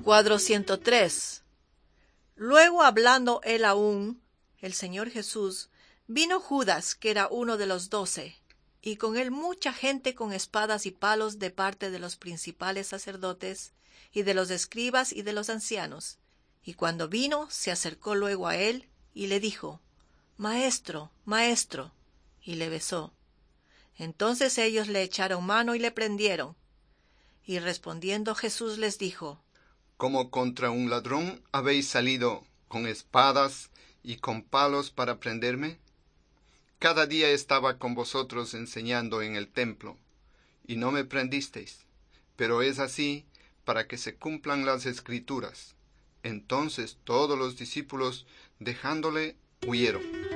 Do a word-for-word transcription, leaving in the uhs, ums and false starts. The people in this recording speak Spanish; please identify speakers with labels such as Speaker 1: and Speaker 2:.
Speaker 1: Cuadro ciento tres. Luego, hablando él aún, el Señor Jesús, vino Judas, que era uno de los doce, y con él mucha gente con espadas y palos de parte de los principales sacerdotes, y de los escribas y de los ancianos. Y cuando vino, se acercó luego a él, y le dijo: Maestro, maestro, y le besó. Entonces ellos le echaron mano y le prendieron. Y respondiendo Jesús les dijo:
Speaker 2: Como contra un ladrón habéis salido con espadas y con palos para prenderme. Cada día estaba con vosotros enseñando en el templo, y no me prendisteis. Pero es así para que se cumplan las Escrituras. Entonces todos los discípulos, dejándole, huyeron.